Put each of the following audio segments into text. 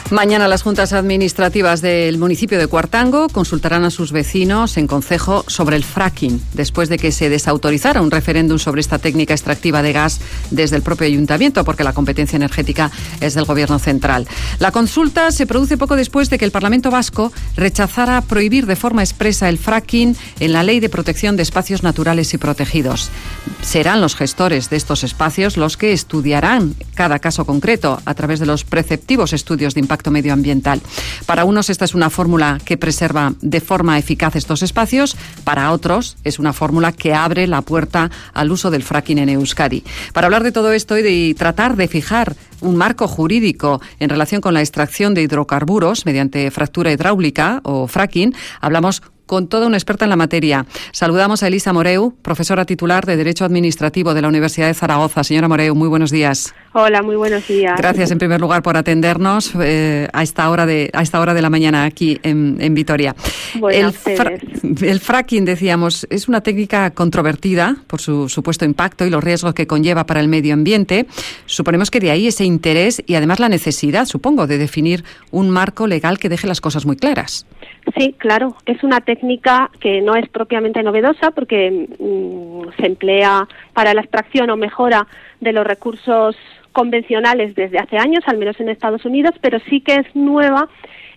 Mañana las juntas administrativas del municipio de Cuartango consultarán a sus vecinos en concejo sobre el fracking, después de que se desautorizara un referéndum sobre esta técnica extractiva de gas desde el propio ayuntamiento, porque la competencia energética es del Gobierno central. La consulta se produce poco después de que el Parlamento vasco rechazara prohibir de forma expresa el fracking en la Ley de Protección de Espacios Naturales y Protegidos. Serán los gestores de estos espacios los que estudiarán cada caso concreto a través de los preceptivos estudios de impacto medioambiental. Para unos esta es una fórmula que preserva de forma eficaz estos espacios, para otros es una fórmula que abre la puerta al uso del fracking en Euskadi. Para hablar de todo esto y de tratar de fijar un marco jurídico en relación con la extracción de hidrocarburos mediante fractura hidráulica o fracking, hablamos con toda una experta en la materia. Saludamos a Elisa Moreu, profesora titular de Derecho Administrativo de la Universidad de Zaragoza. Señora Moreu, muy buenos días. Hola, muy buenos días. Gracias en primer lugar por atendernos a esta hora de la mañana aquí en Vitoria. El fracking, decíamos, es una técnica controvertida por su supuesto impacto y los riesgos que conlleva para el medio ambiente. Suponemos que de ahí ese interés y además la necesidad, supongo, de definir un marco legal que deje las cosas muy claras. Sí, claro, es una técnica que no es propiamente novedosa porque se emplea para la extracción o mejora de los recursos convencionales desde hace años, al menos en Estados Unidos, pero sí que es nuevo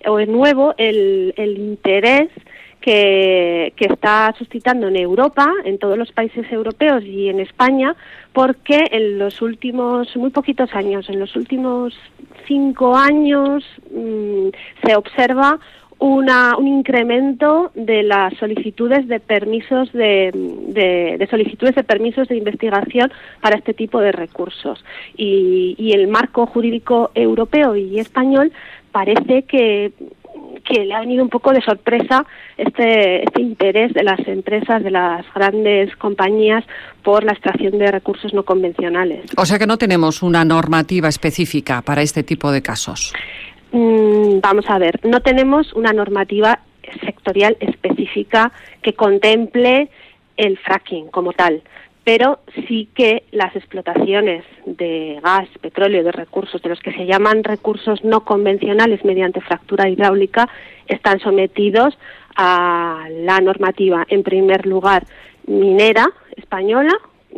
el interés que está suscitando en Europa, en todos los países europeos y en España, porque en los últimos, muy poquitos años, en los últimos 5 años, se observa un incremento de las solicitudes de permisos de solicitudes de permisos de investigación para este tipo de recursos y el marco jurídico europeo y español parece que le ha venido un poco de sorpresa este interés de las empresas, de las grandes compañías por la extracción de recursos no convencionales. O sea que no tenemos una normativa específica para este tipo de casos. Vamos a ver, no tenemos una normativa sectorial específica que contemple el fracking como tal, pero sí que las explotaciones de gas, petróleo, de recursos, de los que se llaman recursos no convencionales mediante fractura hidráulica, están sometidos a la normativa, en primer lugar, minera española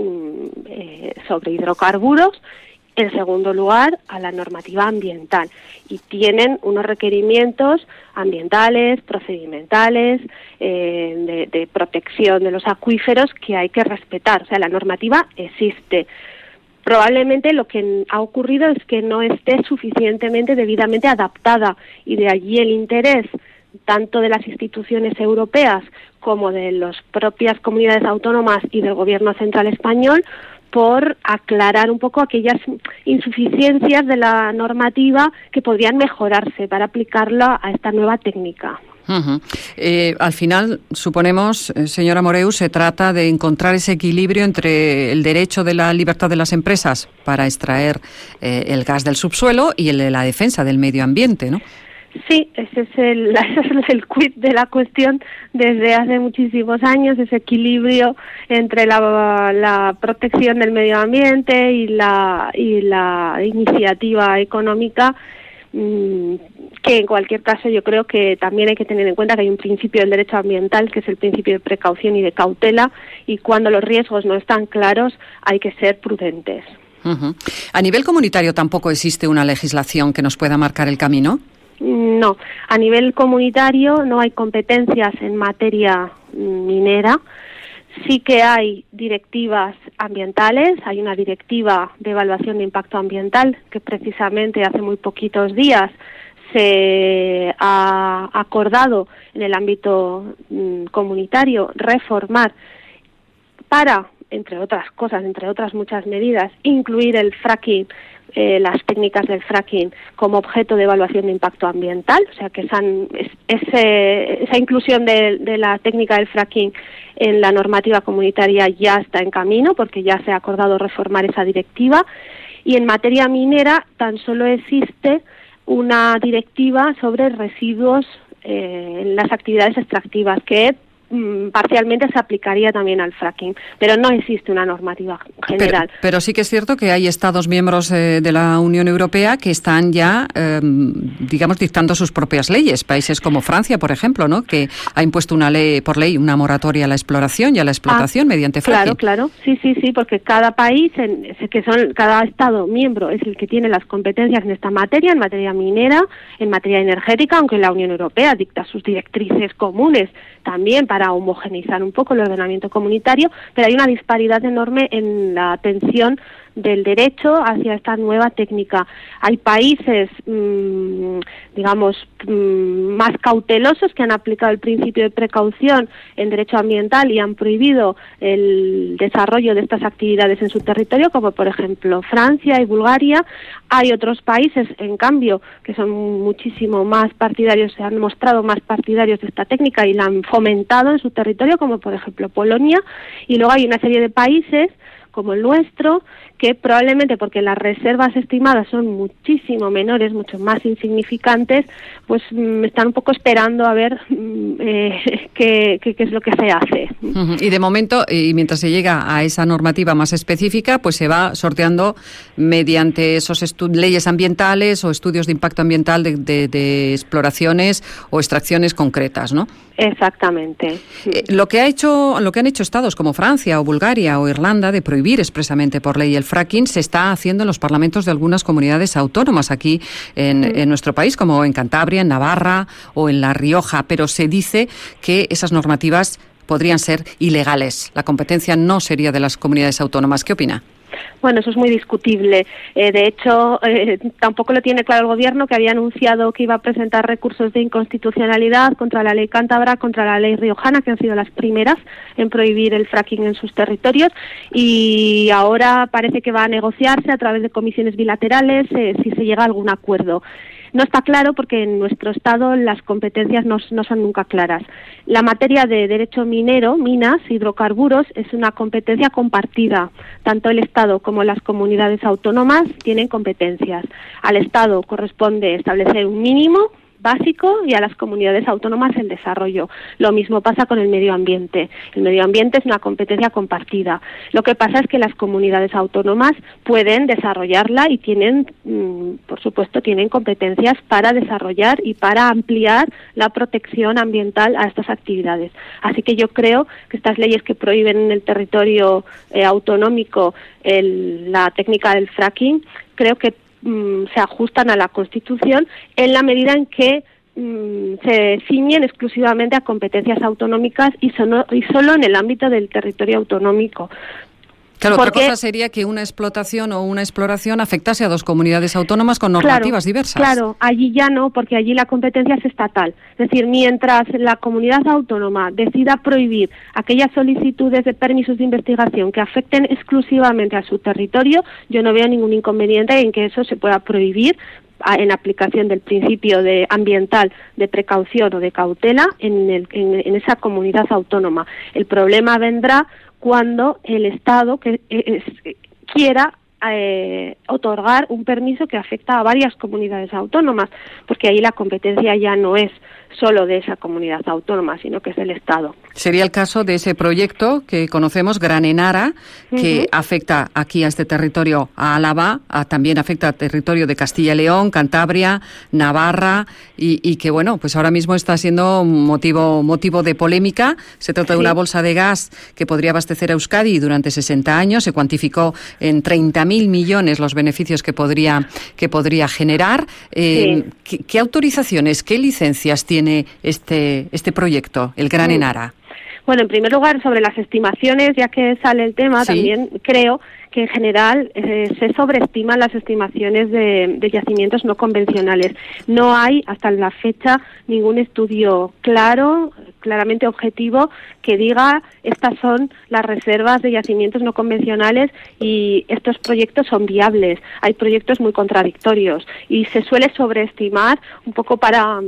sobre hidrocarburos, en segundo lugar, a la normativa ambiental, y tienen unos requerimientos ambientales, procedimentales, de protección de los acuíferos que hay que respetar. O sea, la normativa existe. Probablemente lo que ha ocurrido es que no esté suficientemente, debidamente adaptada, y de allí el interés tanto de las instituciones europeas como de las propias comunidades autónomas y del Gobierno central español por aclarar un poco aquellas insuficiencias de la normativa que podrían mejorarse para aplicarla a esta nueva técnica. Uh-huh. Al final, suponemos, señora Moreu, se trata de encontrar ese equilibrio entre el derecho de la libertad de las empresas para extraer el gas del subsuelo y el de la defensa del medio ambiente, ¿no? Sí, ese es el quid de la cuestión desde hace muchísimos años, ese equilibrio entre la protección del medio ambiente y la iniciativa económica, que en cualquier caso yo creo que también hay que tener en cuenta que hay un principio del derecho ambiental, que es el principio de precaución y de cautela, y cuando los riesgos no están claros hay que ser prudentes. Uh-huh. ¿A nivel comunitario tampoco existe una legislación que nos pueda marcar el camino? No, a nivel comunitario no hay competencias en materia minera. Sí que hay directivas ambientales, hay una directiva de evaluación de impacto ambiental que precisamente hace muy poquitos días se ha acordado en el ámbito comunitario reformar para, entre otras cosas, entre otras muchas medidas, incluir el fracking, las técnicas del fracking como objeto de evaluación de impacto ambiental, o sea que esa inclusión de la técnica del fracking en la normativa comunitaria ya está en camino porque ya se ha acordado reformar esa directiva, y en materia minera tan solo existe una directiva sobre residuos en las actividades extractivas que parcialmente se aplicaría también al fracking, pero no existe una normativa general. Pero sí que es cierto que hay Estados miembros de la Unión Europea que están ya, digamos, dictando sus propias leyes. Países como Francia, por ejemplo, ¿no?, que ha impuesto una ley, una moratoria a la exploración y a la explotación mediante fracking. Claro, sí, porque cada país, cada Estado miembro es el que tiene las competencias en esta materia, en materia minera, en materia energética, aunque la Unión Europea dicta sus directrices comunes también para homogeneizar un poco el ordenamiento comunitario, pero hay una disparidad enorme en la atención del derecho hacia esta nueva técnica. Hay países, más cautelosos que han aplicado el principio de precaución en derecho ambiental y han prohibido el desarrollo de estas actividades en su territorio, como por ejemplo Francia y Bulgaria. Hay otros países, en cambio, que son muchísimo más partidarios, se han mostrado más partidarios de esta técnica y la han fomentado en su territorio, como por ejemplo Polonia. Y luego hay una serie de países como el nuestro, que probablemente porque las reservas estimadas son muchísimo menores, mucho más insignificantes, pues están un poco esperando a ver qué es lo que se hace. Y de momento, y mientras se llega a esa normativa más específica, pues se va sorteando mediante esos leyes ambientales o estudios de impacto ambiental de exploraciones o extracciones concretas, ¿no? Exactamente. Lo que han hecho estados como Francia o Bulgaria o Irlanda de prohibir expresamente por ley el fracking se está haciendo en los parlamentos de algunas comunidades autónomas aquí en nuestro país, como en Cantabria, en Navarra o en La Rioja, pero se dice que esas normativas podrían ser ilegales. La competencia no sería de las comunidades autónomas. ¿Qué opina? Bueno, eso es muy discutible. De hecho, tampoco lo tiene claro el Gobierno, que había anunciado que iba a presentar recursos de inconstitucionalidad contra la ley cántabra, contra la ley riojana, que han sido las primeras en prohibir el fracking en sus territorios, y ahora parece que va a negociarse a través de comisiones bilaterales si se llega a algún acuerdo. No está claro porque en nuestro Estado las competencias no son nunca claras. La materia de derecho minero, minas, hidrocarburos, es una competencia compartida. Tanto el Estado como las comunidades autónomas tienen competencias. Al Estado corresponde establecer un mínimo básico y a las comunidades autónomas el desarrollo. Lo mismo pasa con el medio ambiente. El medio ambiente es una competencia compartida. Lo que pasa es que las comunidades autónomas pueden desarrollarla y tienen, por supuesto, tienen competencias para desarrollar y para ampliar la protección ambiental a estas actividades. Así que yo creo que estas leyes que prohíben en el territorio autonómico la técnica del fracking, creo que se ajustan a la Constitución en la medida en que se ciñen exclusivamente a competencias autonómicas y solo en el ámbito del territorio autonómico. Claro, otra cosa sería que una explotación o una exploración afectase a dos comunidades autónomas con normativas diversas. Claro, allí ya no, porque allí la competencia es estatal. Es decir, mientras la comunidad autónoma decida prohibir aquellas solicitudes de permisos de investigación que afecten exclusivamente a su territorio, yo no veo ningún inconveniente en que eso se pueda prohibir en aplicación del principio ambiental de precaución o de cautela en esa comunidad autónoma. El problema vendrá cuando el Estado quiera otorgar un permiso que afecta a varias comunidades autónomas, porque ahí la competencia ya no es solo de esa comunidad autónoma, sino que es del Estado. Sería el caso de ese proyecto que conocemos, Gran Enara, que afecta aquí a este territorio, a Álava, también afecta al territorio de Castilla y León, Cantabria, Navarra, y que, bueno, pues ahora mismo está siendo motivo de polémica. Se trata de una bolsa de gas que podría abastecer a Euskadi durante 60 años. Se cuantificó en 30.000 millones los beneficios que podría generar. ¿Qué autorizaciones, qué licencias tiene este proyecto, el Gran Enara? Bueno, en primer lugar, sobre las estimaciones, ya que sale el tema, también creo que en general se sobreestiman las estimaciones de yacimientos no convencionales. No hay hasta la fecha ningún estudio claramente objetivo que diga estas son las reservas de yacimientos no convencionales y estos proyectos son viables. Hay proyectos muy contradictorios y se suele sobreestimar un poco para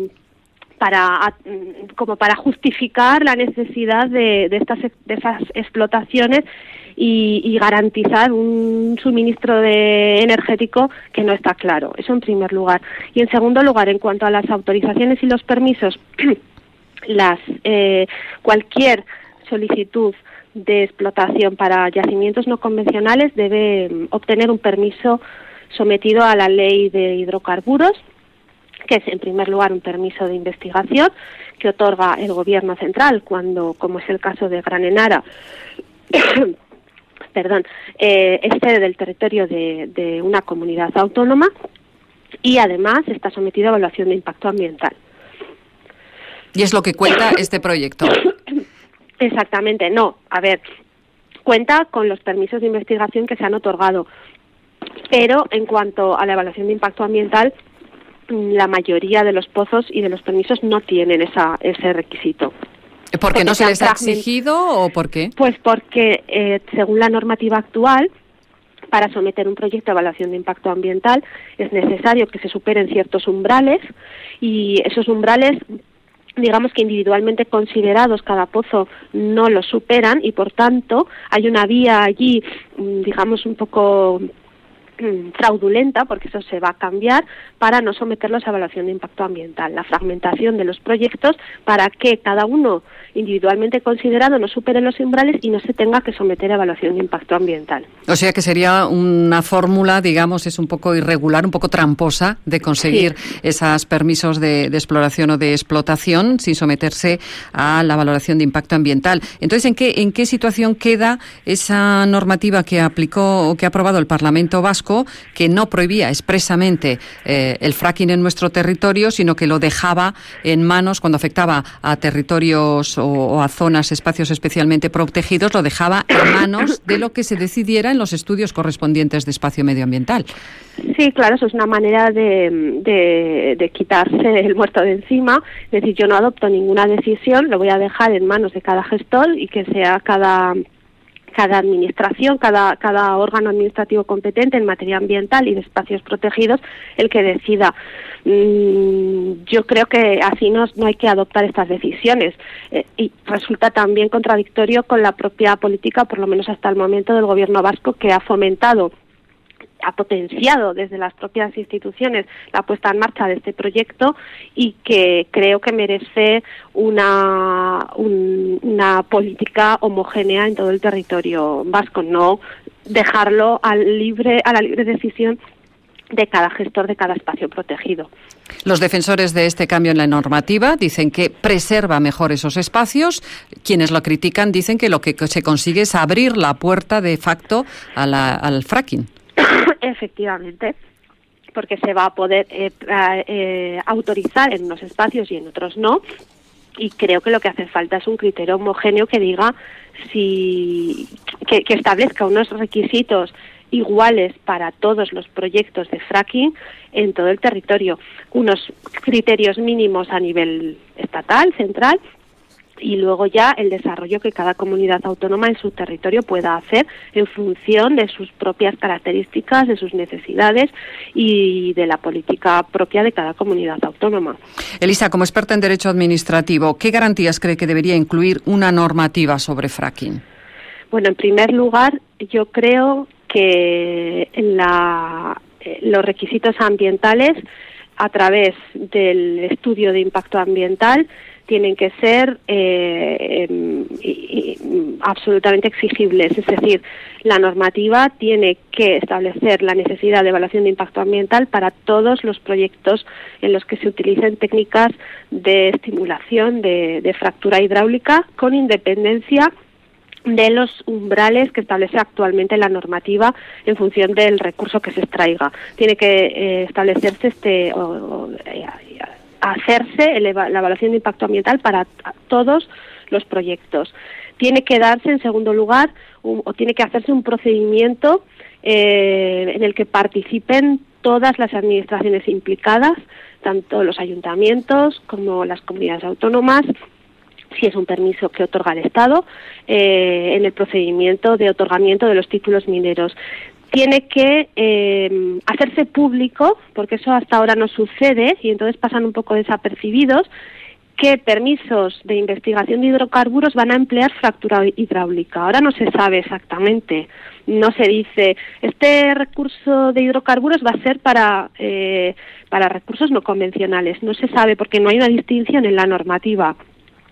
justificar la necesidad de esas explotaciones y garantizar un suministro energético que no está claro. Eso en primer lugar. Y en segundo lugar, en cuanto a las autorizaciones y los permisos cualquier solicitud de explotación para yacimientos no convencionales debe obtener un permiso sometido a la ley de hidrocarburos, que es en primer lugar un permiso de investigación que otorga el Gobierno central cuando, como es el caso de Gran Enara, es sede del territorio de una comunidad autónoma, y además está sometido a evaluación de impacto ambiental. Y es lo que cuenta este proyecto. Exactamente, no. A ver, cuenta con los permisos de investigación que se han otorgado, pero en cuanto a la evaluación de impacto ambiental, la mayoría de los pozos y de los permisos no tienen ese requisito. ¿Por qué no se les ha exigido o por qué? Pues porque, según la normativa actual, para someter un proyecto de evaluación de impacto ambiental es necesario que se superen ciertos umbrales, y esos umbrales, digamos que individualmente considerados, cada pozo no los superan, y por tanto hay una vía allí, digamos, un poco fraudulenta, porque eso se va a cambiar, para no someterlos a evaluación de impacto ambiental. La fragmentación de los proyectos para que cada uno individualmente considerado no supere los umbrales y no se tenga que someter a evaluación de impacto ambiental. O sea que sería una fórmula, digamos, es un poco irregular, un poco tramposa de conseguir esos permisos de exploración o de explotación sin someterse a la valoración de impacto ambiental. Entonces, ¿en qué situación queda esa normativa que aplicó o que ha aprobado el Parlamento Vasco, que no prohibía expresamente el fracking en nuestro territorio, sino que lo dejaba en manos, cuando afectaba a territorios o a zonas, espacios especialmente protegidos, lo dejaba en manos de lo que se decidiera en los estudios correspondientes de espacio medioambiental? Sí, claro, eso es una manera de quitarse el muerto de encima. Es decir, yo no adopto ninguna decisión, lo voy a dejar en manos de cada gestor, y que sea cada administración, cada órgano administrativo competente en materia ambiental y de espacios protegidos el que decida. Yo creo que así no hay que adoptar estas decisiones, y resulta también contradictorio con la propia política, por lo menos hasta el momento, del Gobierno vasco, que ha potenciado desde las propias instituciones la puesta en marcha de este proyecto, y que creo que merece una política homogénea en todo el territorio vasco, no dejarlo a la libre decisión de cada gestor de cada espacio protegido. Los defensores de este cambio en la normativa dicen que preserva mejor esos espacios. Quienes lo critican dicen que lo que se consigue es abrir la puerta de facto al fracking. Efectivamente, porque se va a poder autorizar en unos espacios y en otros no, y creo que lo que hace falta es un criterio homogéneo que diga que establezca unos requisitos iguales para todos los proyectos de fracking en todo el territorio, unos criterios mínimos a nivel estatal, central, y luego ya el desarrollo que cada comunidad autónoma en su territorio pueda hacer en función de sus propias características, de sus necesidades y de la política propia de cada comunidad autónoma. Elisa, como experta en derecho administrativo, ¿qué garantías cree que debería incluir una normativa sobre fracking? Bueno, en primer lugar, yo creo que los requisitos ambientales, a través del estudio de impacto ambiental, tienen que ser absolutamente exigibles. Es decir, la normativa tiene que establecer la necesidad de evaluación de impacto ambiental para todos los proyectos en los que se utilicen técnicas de estimulación de fractura hidráulica, con independencia de los umbrales que establece actualmente la normativa en función del recurso que se extraiga. Tiene que establecerse hacerse la evaluación de impacto ambiental para todos los proyectos. Tiene que darse, en segundo lugar, tiene que hacerse un procedimiento en el que participen todas las administraciones implicadas, tanto los ayuntamientos como las comunidades autónomas, si es un permiso que otorga el Estado, en el procedimiento de otorgamiento de los títulos mineros. Tiene que hacerse público, porque eso hasta ahora no sucede y entonces pasan un poco desapercibidos, qué permisos de investigación de hidrocarburos van a emplear fractura hidráulica. Ahora no se sabe exactamente, no se dice, este recurso de hidrocarburos va a ser para recursos no convencionales. No se sabe porque no hay una distinción en la normativa.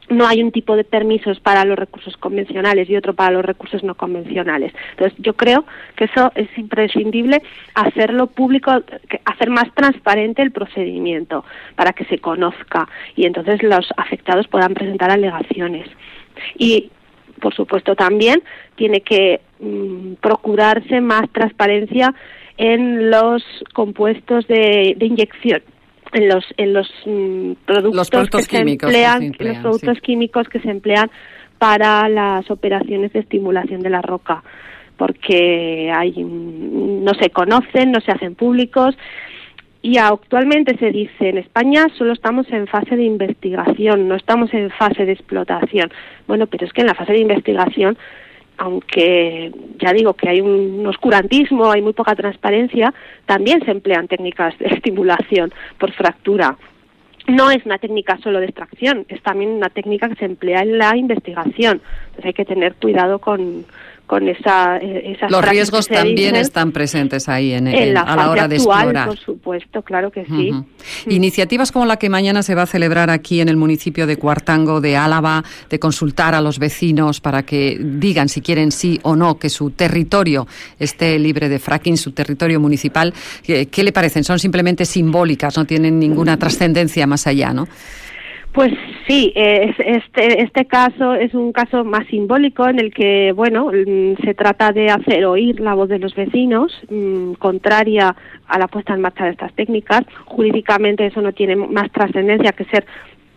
no hay un tipo de permisos para los recursos convencionales y otro para los recursos no convencionales. Entonces, yo creo que eso es imprescindible, hacerlo público, hacer más transparente el procedimiento para que se conozca y entonces los afectados puedan presentar alegaciones. Y, por supuesto, también tiene que procurarse más transparencia en los compuestos de inyección. En los productos que químicos se emplean, los productos químicos que se emplean para las operaciones de estimulación de la roca, porque no se conocen, no se hacen públicos, y actualmente se dice en España solo estamos en fase de investigación, no estamos en fase de explotación. Bueno, pero es que en la fase de investigación, aunque ya digo que hay un oscurantismo, hay muy poca transparencia, también se emplean técnicas de estimulación por fractura. No es una técnica solo de extracción, es también una técnica que se emplea en la investigación. Entonces hay que tener cuidado con esas los riesgos también están presentes ahí a la hora de explorar. Por supuesto, claro que sí. Iniciativas como la que mañana se va a celebrar aquí en el municipio de Cuartango de Álava, de consultar a los vecinos para que digan si quieren sí o no que su territorio esté libre de fracking, su territorio municipal. ¿Qué le parecen? Son simplemente simbólicas, no tienen ninguna trascendencia más allá, ¿no? Pues sí, este caso es un caso más simbólico en el que, bueno, se trata de hacer oír la voz de los vecinos, contraria a la puesta en marcha de estas técnicas. Jurídicamente eso no tiene más trascendencia que ser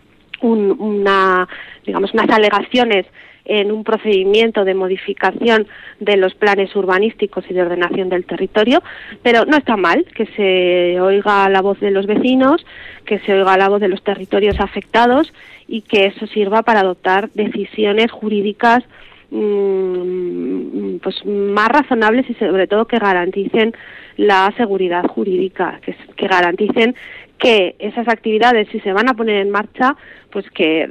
unas alegaciones en un procedimiento de modificación de los planes urbanísticos y de ordenación del territorio, pero no está mal que se oiga la voz de los vecinos, que se oiga la voz de los territorios afectados y que eso sirva para adoptar decisiones jurídicas pues más razonables y sobre todo que garanticen la seguridad jurídica, que garanticen que esas actividades, si se van a poner en marcha, pues que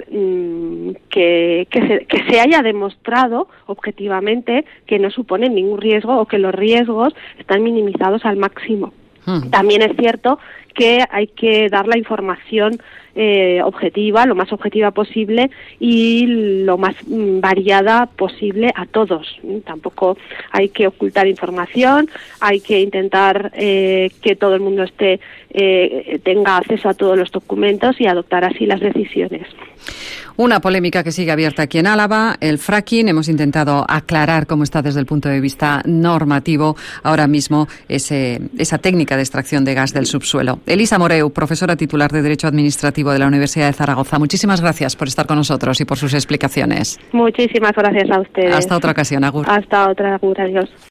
se haya demostrado objetivamente que no suponen ningún riesgo o que los riesgos están minimizados al máximo. También es cierto que hay que dar la información objetiva, lo más objetiva posible y lo más variada posible a todos. Tampoco hay que ocultar información, hay que intentar que todo el mundo tenga acceso a todos los documentos y adoptar así las decisiones. Una polémica que sigue abierta aquí en Álava, el fracking. Hemos intentado aclarar cómo está desde el punto de vista normativo ahora mismo esa técnica de extracción de gas del subsuelo. Elisa Moreu, profesora titular de Derecho Administrativo de la Universidad de Zaragoza. Muchísimas gracias por estar con nosotros y por sus explicaciones. Muchísimas gracias a ustedes. Hasta otra ocasión, agur. Hasta otra, agur, adiós.